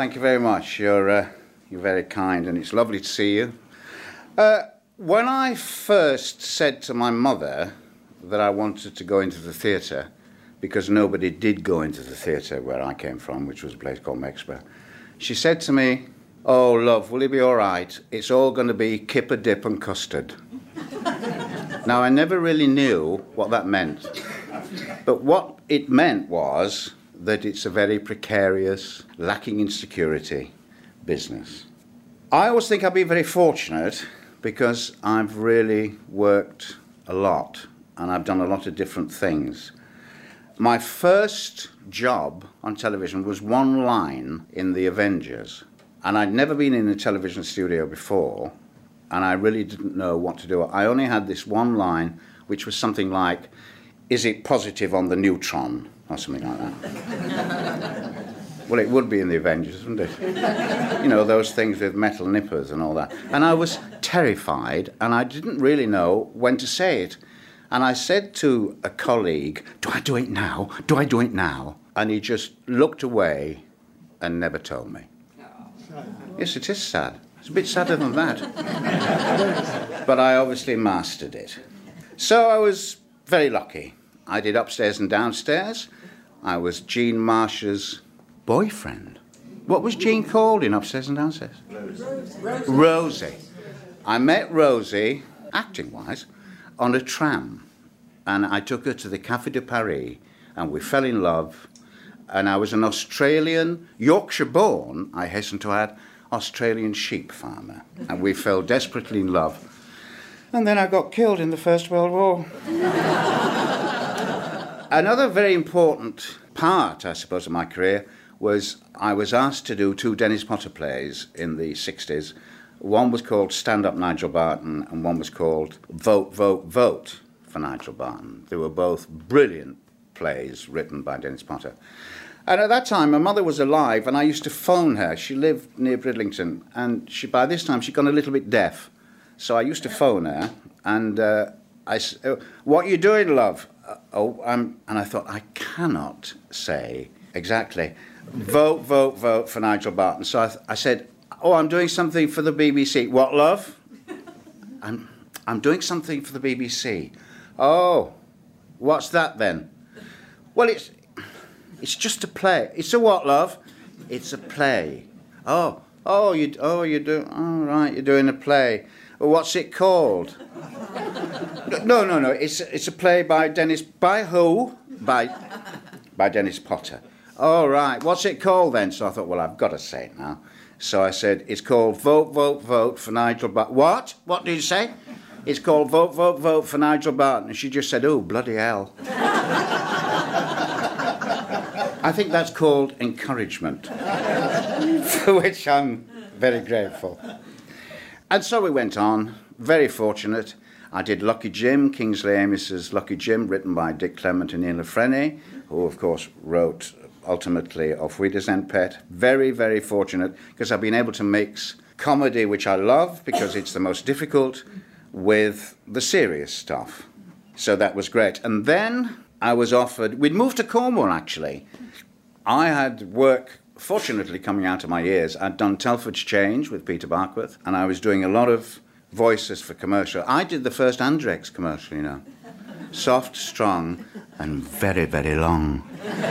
Thank you very much. You're very kind, and it's lovely to see you. When I first said to my mother that I wanted to go into the theatre, because nobody did go into the theatre where I came from, which was a place called Mexborough, she said to me, "Oh, love, will you be all right? It's all going to be kipper, dip and custard." Now, I never really knew what that meant. But what it meant was that it's a very precarious, lacking in security business. I always think I've been very fortunate because I've really worked a lot and I've done a lot of different things. My first job on television was one line in The Avengers, and I'd never been in a television studio before, and I really didn't know what to do. I only had this one line, which was something like, "Is it positive on the neutron?" or something like that. Well, it would be in The Avengers, wouldn't it? You know, those things with metal nippers and all that. And I was terrified, and I didn't really know when to say it. And I said to a colleague, "Do I do it now? Do I do it now?" And he just looked away and never told me. Yes, it is sad. It's a bit sadder than that. But I obviously mastered it. So I was very lucky. I did Upstairs and Downstairs. I was Jean Marsh's boyfriend. What was Jean called in Upstairs and Downstairs? Rosie. I met Rosie, acting-wise, on a tram. And I took her to the Café de Paris, and we fell in love. And I was an Australian, Yorkshire-born, I hasten to add, Australian sheep farmer. And we fell desperately in love. And then I got killed in the First World War. Another very important part, I suppose, of my career was I was asked to do 2 Dennis Potter plays in the 60s. One was called Stand Up Nigel Barton, and one was called Vote, Vote, Vote for Nigel Barton. They were both brilliant plays written by Dennis Potter. And at that time, my mother was alive, and I used to phone her. She lived near Bridlington, and by this time, she'd gone a little bit deaf. So I used to phone her, and I said, "What are you doing, love?" And I thought, I cannot say exactly, "Vote, vote, vote for Nigel Barton." So I said, "Oh, I'm doing something for the BBC." "What, love?" I'm doing something for the BBC. "Oh, what's that then?" "Well, it's just a play." "It's a what, love?" "It's a play." Oh, you do. Oh, right, you're doing a play. "Well, what's it called?" No. It's a play by Dennis. By who? By Dennis Potter. "Oh, right. What's it called then?" So I thought, well, I've got to say it now. So I said, "It's called Vote, Vote, Vote for Nigel Barton." "What? What did you say?" "It's called Vote, Vote, Vote for Nigel Barton." And she just said, "Oh, bloody hell." I think that's called encouragement, for which I'm very grateful. And so we went on, very fortunate. I did Lucky Jim, Kingsley Amis's Lucky Jim, written by Dick Clement and Ian Lafreniere, who, of course, wrote ultimately Auf Wiedersehen, Pet. Very, very fortunate, because I've been able to mix comedy, which I love, because it's the most difficult, with the serious stuff. So that was great. And then I was offered... We'd moved to Cornwall, actually. I had work, fortunately, coming out of my ears. I'd done Telford's Change with Peter Barkworth, and I was doing a lot of voices for commercial. I did the first Andrex commercial, you know. Soft, strong, and very, very long.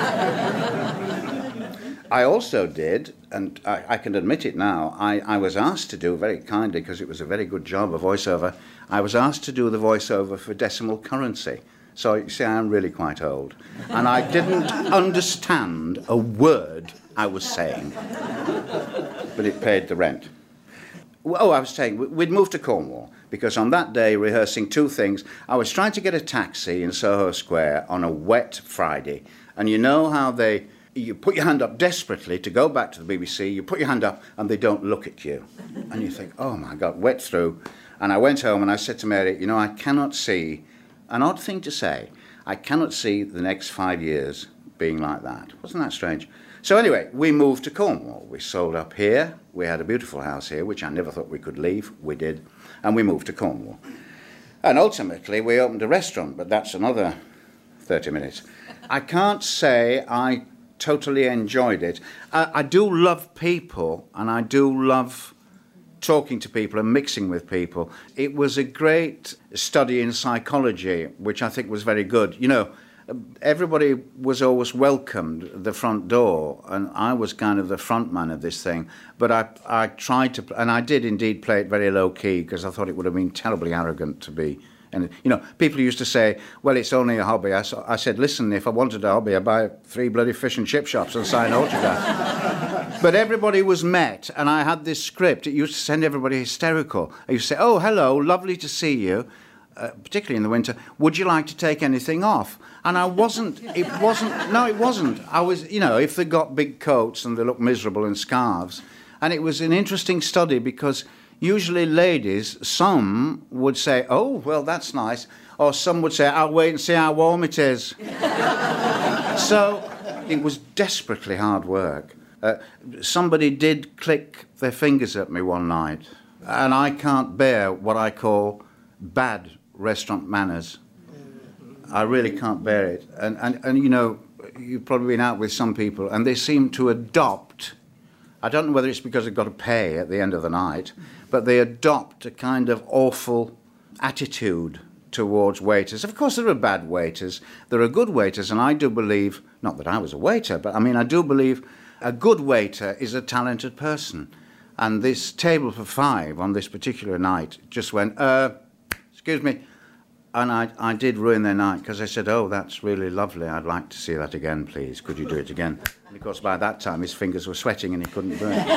I also did, and I can admit it now, I was asked to do, very kindly, because it was a very good job, a voiceover, I was asked to do the voiceover for Decimal Currency. So you see, I'm really quite old. And I didn't understand a word I was saying. But it paid the rent. Oh, I was saying, we'd moved to Cornwall, because on that day, rehearsing 2 things, I was trying to get a taxi in Soho Square on a wet Friday. And you know how you put your hand up desperately to go back to the BBC, you put your hand up and they don't look at you. And you think, oh my God, wet through. And I went home and I said to Mary, you know, I cannot see, an odd thing to say, I cannot see the next 5 years being like that. Wasn't that strange? So anyway, we moved to Cornwall. We sold up here. We had a beautiful house here, which I never thought we could leave. We did. And we moved to Cornwall. And ultimately, we opened a restaurant, but that's another 30 minutes. I can't say I totally enjoyed it. I do love people, and I do love talking to people and mixing with people. It was a great study in psychology, which I think was very good. You know, everybody was always welcomed at the front door, and I was kind of the front man of this thing. But I tried to, and I did indeed play it very low key, because I thought it would have been terribly arrogant to be. And, you know, people used to say, well, it's only a hobby. I said, listen, if I wanted a hobby, I'd buy 3 bloody fish and chip shops and sign autographs. But everybody was met, and I had this script. It used to send everybody hysterical. I used to say, oh, hello, lovely to see you, particularly in the winter. Would you like to take anything off? And it wasn't. I was, you know, if they got big coats and they looked miserable in scarves. And it was an interesting study, because usually ladies, some would say, oh, well, that's nice. Or some would say, I'll wait and see how warm it is. So it was desperately hard work. Somebody did click their fingers at me one night, and I can't bear what I call bad restaurant manners. I really can't bear it. And you know, you've probably been out with some people, and they seem to adopt, I don't know whether it's because they've got to pay at the end of the night, but they adopt a kind of awful attitude towards waiters. Of course, there are bad waiters. There are good waiters, and I do believe, not that I was a waiter, but I mean, I do believe a good waiter is a talented person. And this table for 5 on this particular night just went, excuse me. And I did ruin their night, because I said, oh, that's really lovely. I'd like to see that again, please. Could you do it again? And of course, by that time, his fingers were sweating and he couldn't do it.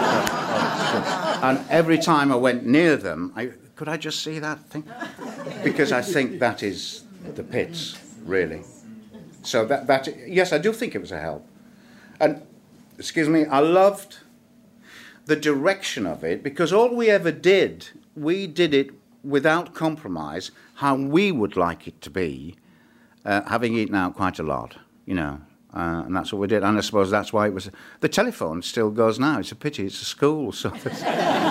And every time I went near them, could I just see that thing? Because I think that is the pits, really. So yes, I do think it was a help. And, excuse me, I loved the direction of it, because all we ever did, we did it without compromise, how we would like it to be, having eaten out quite a lot, you know, and that's what we did. And I suppose that's why it was. The telephone still goes now. It's a pity. It's a school, so there's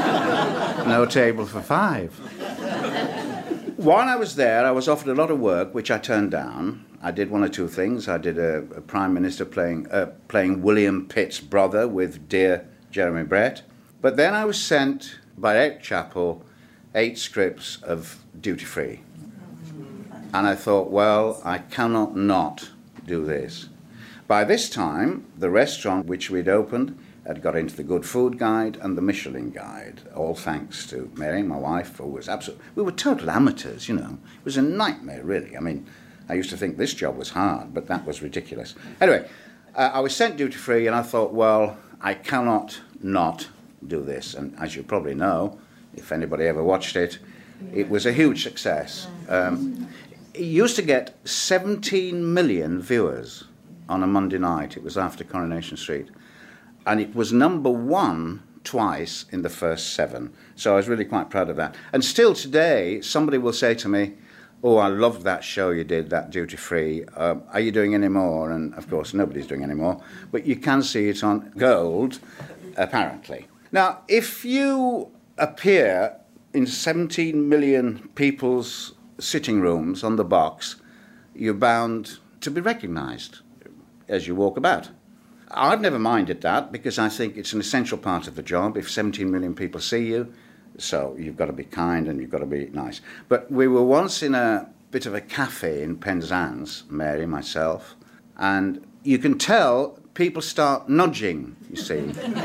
no table for 5. While I was there, I was offered a lot of work, which I turned down. I did 1 or 2 things. I did a Prime Minister playing William Pitt's brother with dear Jeremy Brett. But then I was sent by Eric Chappell 8 scripts of Duty Free. And I thought, well, I cannot not do this. By this time, the restaurant which we'd opened had got into the Good Food Guide and the Michelin Guide, all thanks to Mary, my wife, who was we were total amateurs, you know. It was a nightmare, really. I mean, I used to think this job was hard, but that was ridiculous. Anyway, I was sent Duty Free, and I thought, well, I cannot not do this. And as you probably know, if anybody ever watched it, it was a huge success. It used to get 17 million viewers on a Monday night. It was after Coronation Street. And it was number 1 twice in the first 7. So I was really quite proud of that. And still today, somebody will say to me, oh, I loved that show you did, that Duty Free. Are you doing any more? And, of course, nobody's doing any more. But you can see it on Gold, apparently. Now, if you appear in 17 million people's sitting rooms on the box, you're bound to be recognised as you walk about. I've never minded that, because I think it's an essential part of the job. If 17 million people see you, so you've got to be kind and you've got to be nice. But we were once in a bit of a cafe in Penzance, Mary, myself, and you can tell people start nudging, you see,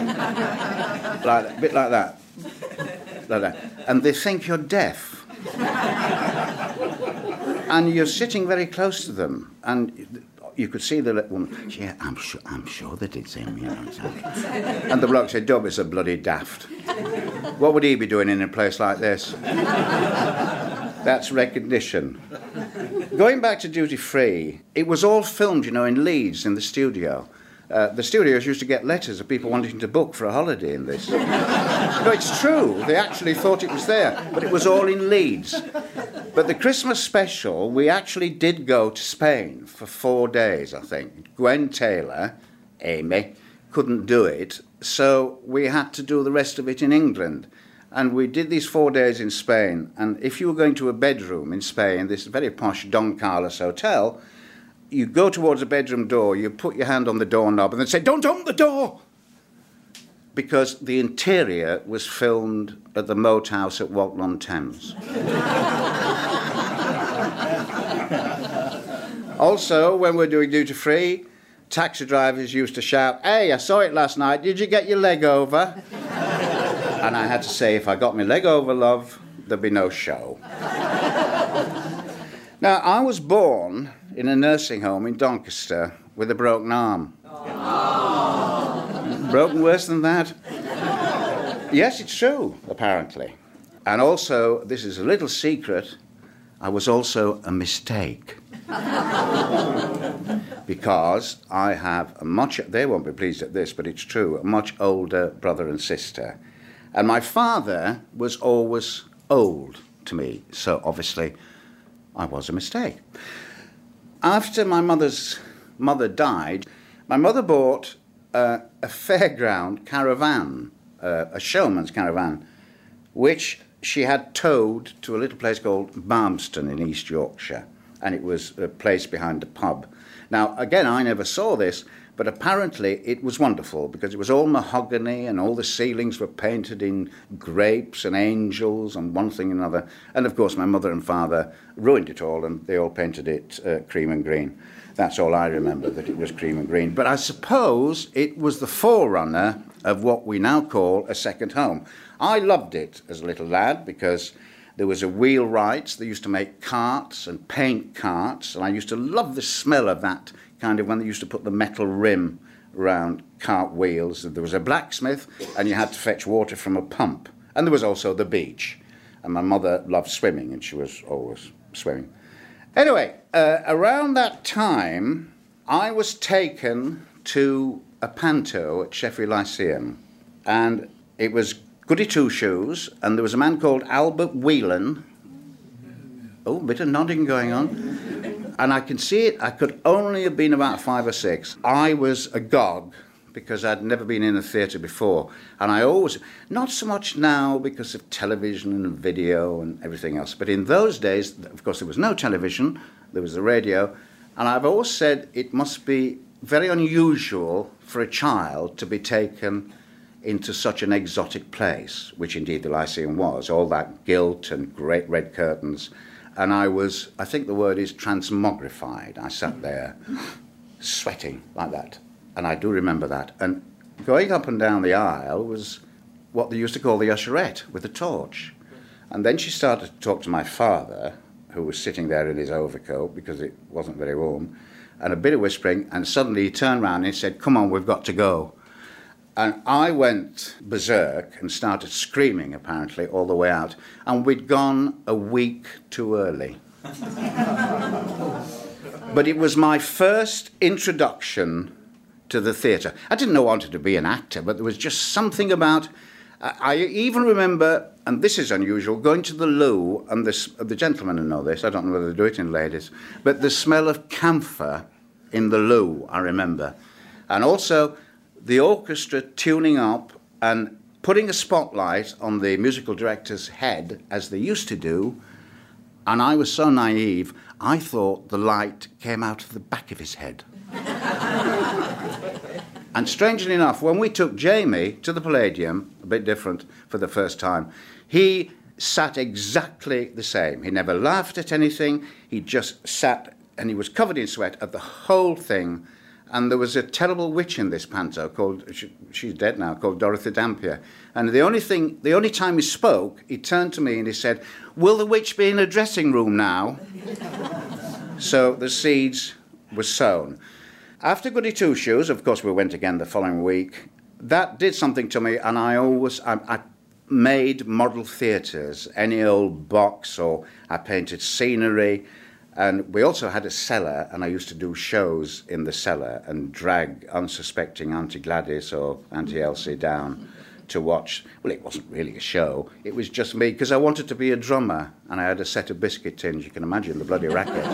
like a bit like that. Like that. And they think you're deaf. And you're sitting very close to them, and you could see the woman, yeah, I'm sure they did say me. And the bloke said, Dob is a bloody daft. What would he be doing in a place like this? That's recognition. Going back to Duty Free, it was all filmed, you know, in Leeds, in the studio. The studios used to get letters of people wanting to book for a holiday in this. No, it's true. They actually thought it was there, but it was all in Leeds. But the Christmas special, we actually did go to Spain for 4 days, I think. Gwen Taylor, Amy, couldn't do it, so we had to do the rest of it in England. And we did these 4 days in Spain, and if you were going to a bedroom in Spain, this very posh Don Carlos hotel, you go towards the bedroom door, you put your hand on the doorknob and then say, "Don't open the door!" Because the interior was filmed at the Moat House at Walton-on-Thames. Also, when we're doing duty-free, taxi drivers used to shout, "Hey, I saw it last night, did you get your leg over?" And I had to say, if I got my leg over, love, there'd be no show. Now, I was born in a nursing home in Doncaster with a broken arm. Broken worse than that? Yes, it's true, apparently. And also, this is a little secret, I was also a mistake. Because I have a much, they won't be pleased at this, but it's true, a much older brother and sister. And my father was always old to me, so obviously I was a mistake. After my mother died, my mother bought a fairground caravan, a showman's caravan, which she had towed to a little place called Barmston in East Yorkshire, and it was a place behind a pub. Now, again, I never saw this, but apparently it was wonderful because it was all mahogany and all the ceilings were painted in grapes and angels and one thing and another. And, of course, my mother and father ruined it all and they all painted it cream and green. That's all I remember, that it was cream and green. But I suppose it was the forerunner of what we now call a second home. I loved it as a little lad because there was a wheelwright. They used to make carts and paint carts, and I used to love the smell of that kind of when they used to put the metal rim around cart wheels. There was a blacksmith, and you had to fetch water from a pump. And there was also the beach. And my mother loved swimming, and she was always swimming. Anyway, around that time, I was taken to a panto at Sheffield Lyceum, and it was Goody Two-Shoes, and there was a man called Albert Whelan. Oh, a bit of nodding going on. And I can see it, I could only have been about 5 or 6. I was agog because I'd never been in a theatre before. And I always, not so much now because of television and video and everything else, but in those days, of course, there was no television, there was the radio, and I've always said it must be very unusual for a child to be taken into such an exotic place, which indeed the Lyceum was, all that gilt and great red curtains. And I was, I think the word is transmogrified. I sat there sweating like that. And I do remember that. And going up and down the aisle was what they used to call the usherette with a torch. And then she started to talk to my father, who was sitting there in his overcoat because it wasn't very warm, and a bit of whispering, and suddenly he turned round and he said, "Come on, we've got to go." And I went berserk and started screaming, apparently, all the way out. And we'd gone a week too early. But it was my first introduction to the theatre. I didn't know I wanted to be an actor, but there was just something about... I even remember, and this is unusual, going to the loo, and the gentlemen who know this, I don't know whether they do it in ladies, but the smell of camphor in the loo, I remember. And also the orchestra tuning up and putting a spotlight on the musical director's head, as they used to do, and I was so naive, I thought the light came out of the back of his head. And strangely enough, when we took Jamie to the Palladium, a bit different for the first time, he sat exactly the same. He never laughed at anything, he just sat, and he was covered in sweat at the whole thing. And there was a terrible witch in this panto called, she's dead now, called Dorothy Dampier. And the only time he spoke, he turned to me and he said, "Will the witch be in a dressing room now?" So the seeds were sown. After Goody Two-Shoes, of course, we went again the following week. That did something to me, and I made model theatres, any old box, or I painted scenery. And we also had a cellar, and I used to do shows in the cellar and drag unsuspecting Auntie Gladys or Auntie Elsie down to watch. Well, it wasn't really a show. It was just me, because I wanted to be a drummer, and I had a set of biscuit tins. You can imagine the bloody racket.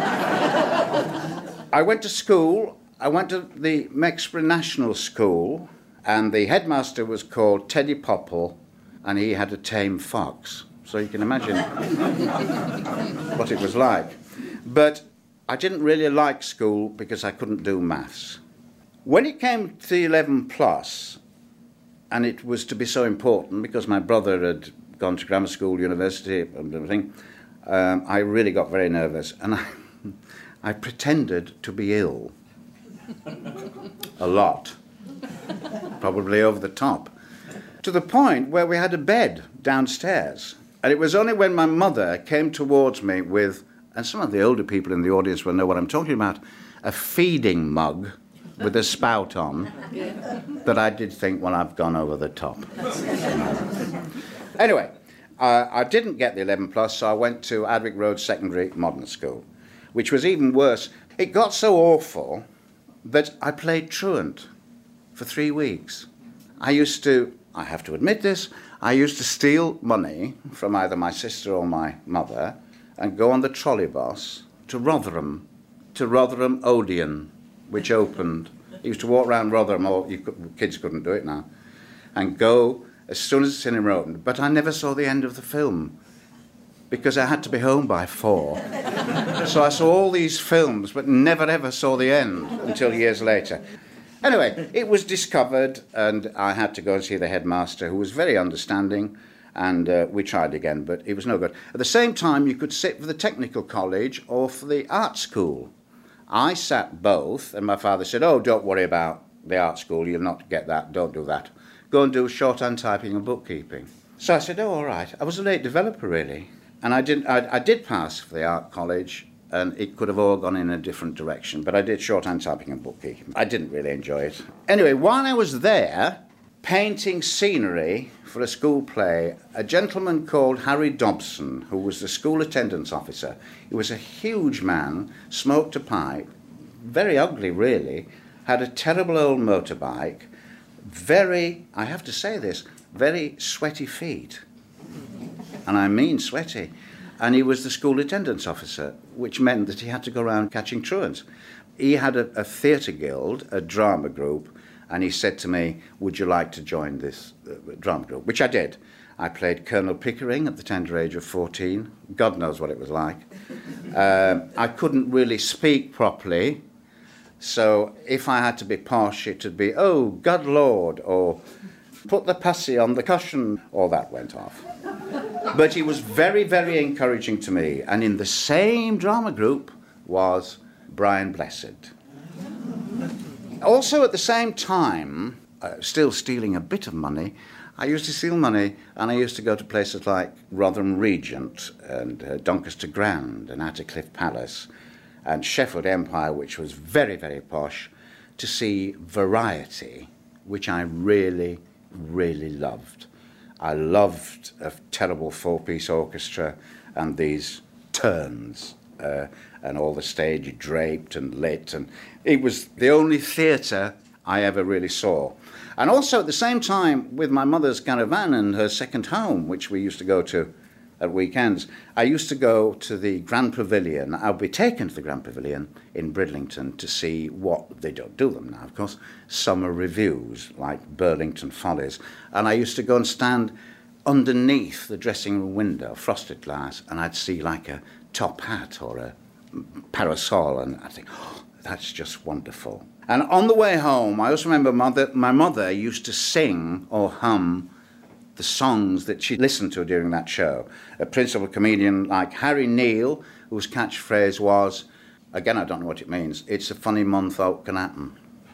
I went to school. I went to the Mexborough National School, and the headmaster was called Teddy Popple, and he had a tame fox. So you can imagine what it was like. But I didn't really like school because I couldn't do maths. When it came to the 11 plus, and it was to be so important because my brother had gone to grammar school, university, and everything, I really got very nervous, and I pretended to be ill. A lot. Probably over the top. To the point where we had a bed downstairs. And it was only when my mother came towards me with, and some of the older people in the audience will know what I'm talking about, a feeding mug with a spout on, that I did think, well, I've gone over the top. Anyway, I didn't get the 11 plus, so I went to Adwick Road Secondary Modern School, which was even worse. It got so awful that I played truant for 3 weeks. I have to admit this, I used to steal money from either my sister or my mother and go on the trolley bus to Rotherham Odeon, which opened. I used to walk around Rotherham, kids couldn't do it now, and go as soon as the cinema opened. But I never saw the end of the film because I had to be home by 4. So I saw all these films but never ever saw the end until years later. Anyway, it was discovered and I had to go and see the headmaster, who was very understanding, and we tried again, but it was no good. At the same time, you could sit for the technical college or for the art school. I sat both, and my father said, oh, don't worry about the art school, you'll not get that, don't do that. Go and do shorthand typing and bookkeeping. So I said, oh, all right. I was a late developer, really. And I did pass for the art college, and it could have all gone in a different direction, but I did shorthand typing and bookkeeping. I didn't really enjoy it. Anyway, while I was there, painting scenery for a school play, a gentleman called Harry Dobson, who was the school attendance officer, he was a huge man, smoked a pipe, very ugly really, had a terrible old motorbike, I have to say this, very sweaty feet. And I mean sweaty. And he was the school attendance officer, which meant that he had to go around catching truants. He had a theatre guild, a drama group, and he said to me, would you like to join this drama group? Which I did. I played Colonel Pickering at the tender age of 14. God knows what it was like. I couldn't really speak properly, so if I had to be posh, it would be, oh, good Lord, or put the pussy on the cushion. All that went off. But he was very, very encouraging to me. And in the same drama group was Brian Blessed. Also at the same time, still stealing a bit of money, I used to steal money and I used to go to places like Rotherham Regent and Doncaster Grand and Attercliffe Palace and Sheffield Empire, which was very, very posh, to see variety, which I really, really loved. I loved a terrible 4-piece orchestra and these turns and all the stage draped and lit. And it was the only theatre I ever really saw. And also at the same time, with my mother's caravan and her second home, which we used to go to at weekends, I used to go to the Grand Pavilion. I would be taken to the Grand Pavilion in Bridlington to see what, they don't do them now, of course, summer reviews like Burlington Follies. And I used to go and stand underneath the dressing room window, frosted glass, and I'd see like a top hat or a parasol, and I'd think, oh, that's just wonderful. And on the way home, I also remember my mother used to sing or hum the songs that she listened to during that show. A principal comedian like Harry Neale, whose catchphrase was, again, I don't know what it means, it's a funny month out can happen.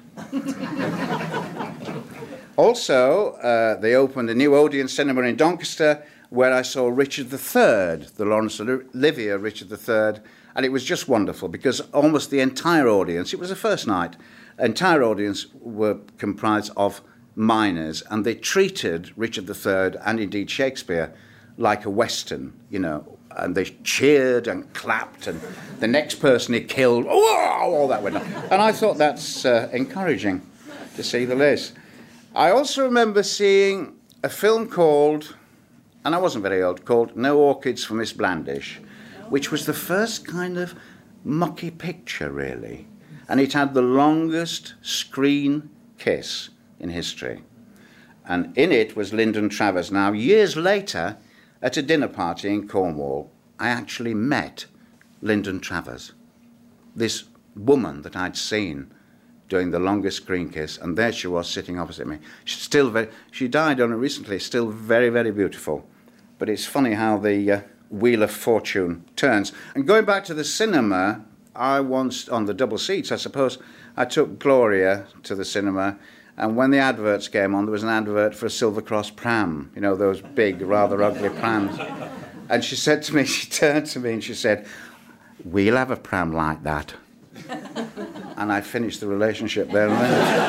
Also, they opened a new Odeon cinema in Doncaster where I saw Richard III, the Laurence Olivier Richard III, and it was just wonderful because almost the entire audience, it was the first night, entire audience were comprised of miners, and they treated Richard III and indeed Shakespeare like a Western, you know, and they cheered and clapped, and the next person he killed, oh, all that went on. And I thought that's encouraging, to say the least. I also remember seeing a film called, and I wasn't very old, called No Orchids for Miss Blandish, which was the first kind of mucky picture, really. And it had the longest screen kiss in history. And in it was Lyndon Travers. Now, years later, at a dinner party in Cornwall, I actually met Lyndon Travers. this woman that I'd seen doing the longest screen kiss, and there she was sitting opposite me. She died on it recently, still very, very beautiful. But it's funny how the wheel of fortune turns. And going back to the cinema, I once, on the double seats, I suppose, I took Gloria to the cinema, and when the adverts came on, there was an advert for a Silver Cross pram, you know, those big, rather ugly prams. And she said to me, she turned to me and she said, "We'll have a pram like that." And I finished the relationship there and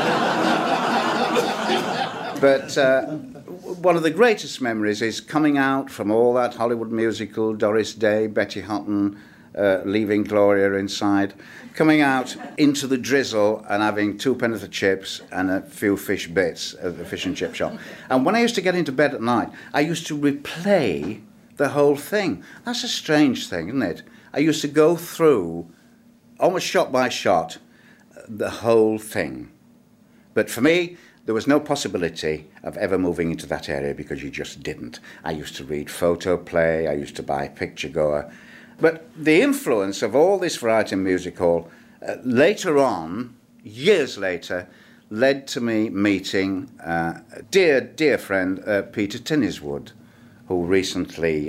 then. But one of the greatest memories is coming out from all that Hollywood musical, Doris Day, Betty Hutton, leaving Gloria inside, coming out into the drizzle and having 2 pence of chips and a few fish bits at the fish and chip shop. And when I used to get into bed at night, I used to replay the whole thing. That's a strange thing, isn't it? I used to go through, almost shot by shot, the whole thing. But for me, there was no possibility of ever moving into that area because you just didn't. I used to read Photoplay, I used to buy Picture Goer. But the influence of all this variety music hall, later on, years later, led to me meeting a dear friend, Peter Tinniswood, who recently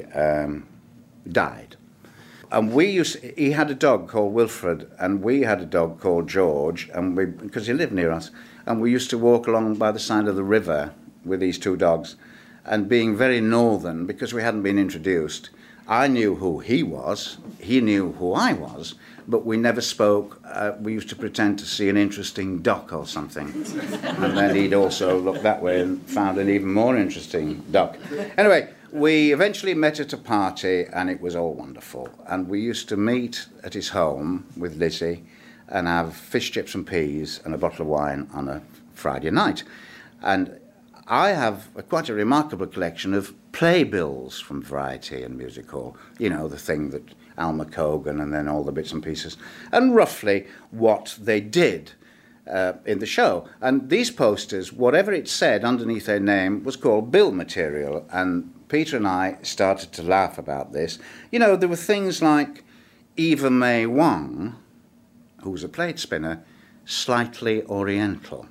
died. And he had a dog called Wilfred, and we had a dog called George, and because he lived near us, and we used to walk along by the side of the river with these 2 dogs, and being very northern, because we hadn't been introduced, I knew who he was, he knew who I was, but we never spoke. We used to pretend to see an interesting duck or something, and then he'd also look that way and found an even more interesting duck. Anyway, we eventually met at a party, and it was all wonderful. And we used to meet at his home with Lizzie and have fish, chips and peas and a bottle of wine on a Friday night. And I have quite a remarkable collection of playbills from Variety and Music Hall. You know, the thing that Alma Cogan and then all the bits and pieces. And roughly what they did in the show. And these posters, whatever it said underneath their name, was called bill material. And Peter and I started to laugh about this. You know, there were things like Eva May Wong, who was a plate spinner, slightly oriental.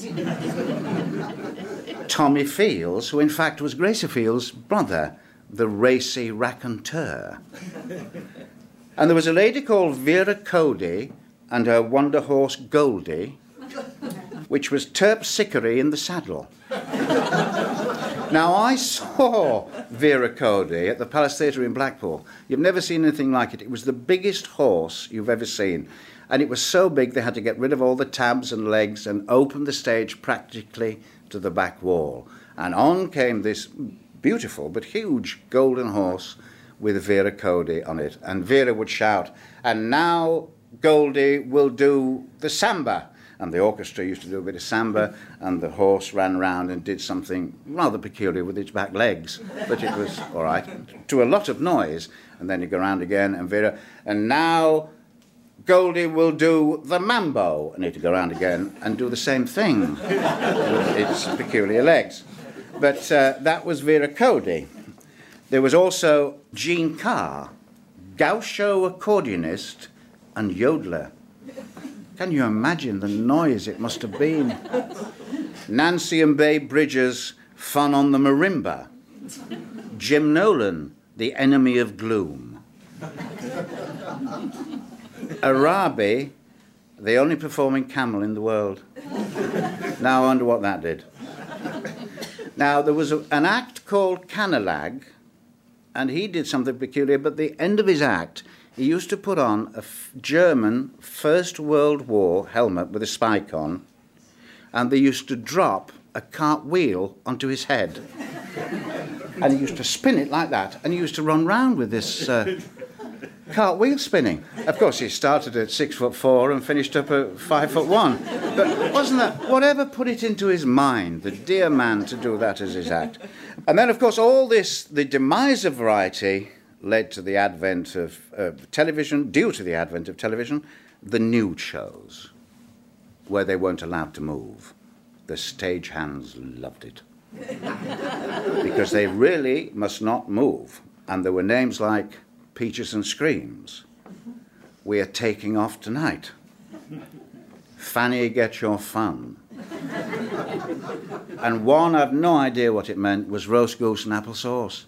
Tommy Fields, who in fact was Gracie Fields' brother, the racy raconteur. And there was a lady called Vera Cody and her wonder horse Goldie, which was Terpsichore in the saddle. Now, I saw Vera Cody at the Palace Theatre in Blackpool. You've never seen anything like it. It was the biggest horse you've ever seen. And it was so big they had to get rid of all the tabs and legs and open the stage practically to the back wall. And on came this beautiful but huge golden horse with Vera Cody on it. And Vera would shout, "And now Goldie will do the samba." And the orchestra used to do a bit of samba, and the horse ran round and did something rather peculiar with its back legs. But it was all right, to a lot of noise. And then he'd go round again, and Vera, "And now Goldie will do the mambo," and he'd go round again and do the same thing with its peculiar legs. But that was Vera Cody. There was also Jean Carr, gaucho accordionist and yodeler. Can you imagine the noise it must have been? Nancy and Babe Bridges, fun on the marimba. Jim Nolan, the enemy of gloom. Arabi, the only performing camel in the world. Now I wonder what that did. Now, there was an act called Canalag, and he did something peculiar, but at the end of his act, he used to put on a German First World War helmet with a spike on, and they used to drop a cartwheel onto his head. And he used to spin it like that, and he used to run round with this cartwheel spinning. Of course, he started at 6'4" and finished up at 5'1". But wasn't that, whatever put it into his mind, the dear man, to do that as his act? And then, of course, all this, the demise of Variety led to the advent of television, due to the advent of television, the nude shows, where they weren't allowed to move. The stagehands loved it. Because they really must not move. And there were names like Peaches and Screams, we are taking off tonight. Fanny, get your fun. And one, I had no idea what it meant, was roast goose and apple sauce.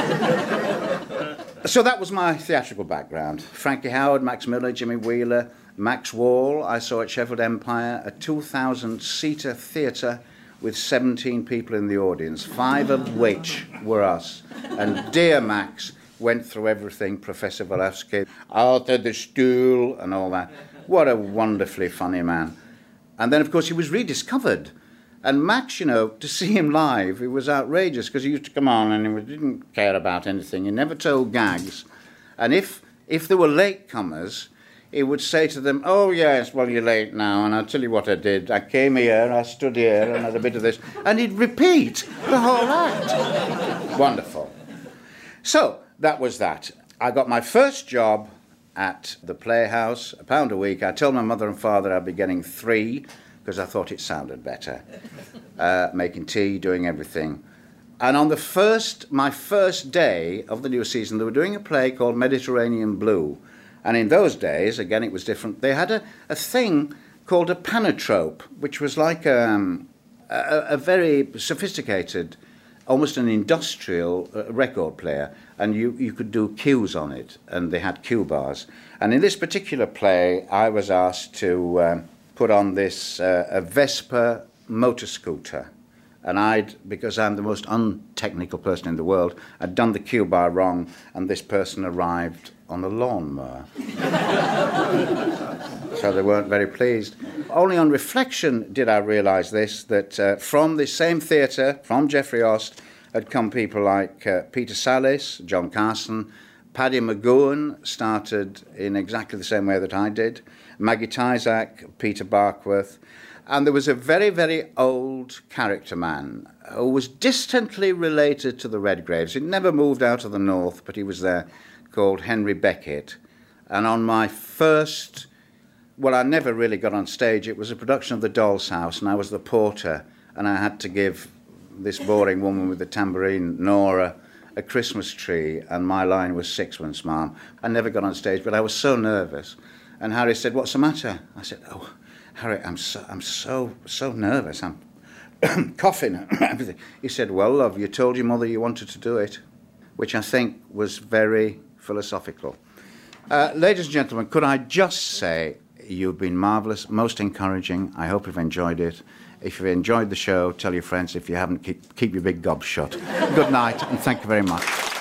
So that was my theatrical background. Frankie Howerd, Max Miller, Jimmy Wheeler, Max Wall, I saw at Sheffield Empire, a 2,000-seater theatre with 17 people in the audience, 5 of which were us. And dear Max went through everything, Professor Walewski, out of the stool and all that. What a wonderfully funny man. And then, of course, he was rediscovered. And Max, you know, to see him live, it was outrageous because he used to come on and he didn't care about anything. He never told gags. And if there were latecomers, he would say to them, oh, yes, well, you're late now, and I'll tell you what I did. I came here, I stood here, and had a bit of this. And he'd repeat the whole act. Wonderful. So that was that. I got my first job at the Playhouse, £1 a week. I told my mother and father I'd be getting 3 because I thought it sounded better. Making tea, doing everything. And on my first day of the new season, they were doing a play called Mediterranean Blue. And in those days, again, it was different. They had a thing called a panotrope, which was like a very sophisticated, almost an industrial record player. And you could do cues on it, and they had cue bars. And in this particular play, I was asked to put on this a Vespa motor scooter. And because I'm the most untechnical person in the world, I'd done the cue bar wrong, and this person arrived on a lawnmower. So they weren't very pleased. Only on reflection did I realise this, that from this same theatre, from Geoffrey Ost, had come people like Peter Sallis, John Carson, Paddy McGowan started in exactly the same way that I did, Maggie Tyzack, Peter Barkworth, and there was a very, very old character man who was distantly related to the Redgraves. He'd never moved out of the north, but he was there, called Henry Beckett. And on my first, well, I never really got on stage. It was a production of The Doll's House, and I was the porter, and I had to give this boring woman with the tambourine, Nora, a Christmas tree, and my line was "Sixpence, ma'am." I never got on stage, but I was so nervous. And Harry said, "What's the matter?" I said, "Oh, Harry, I'm so nervous. I'm coughing and everything." He said, "Well, love, you told your mother you wanted to do it," which I think was very philosophical. Ladies and gentlemen, could I just say you've been marvellous, most encouraging. I hope you've enjoyed it. If you've enjoyed the show, tell your friends. If you haven't, keep your big gob shut. Good night, and thank you very much.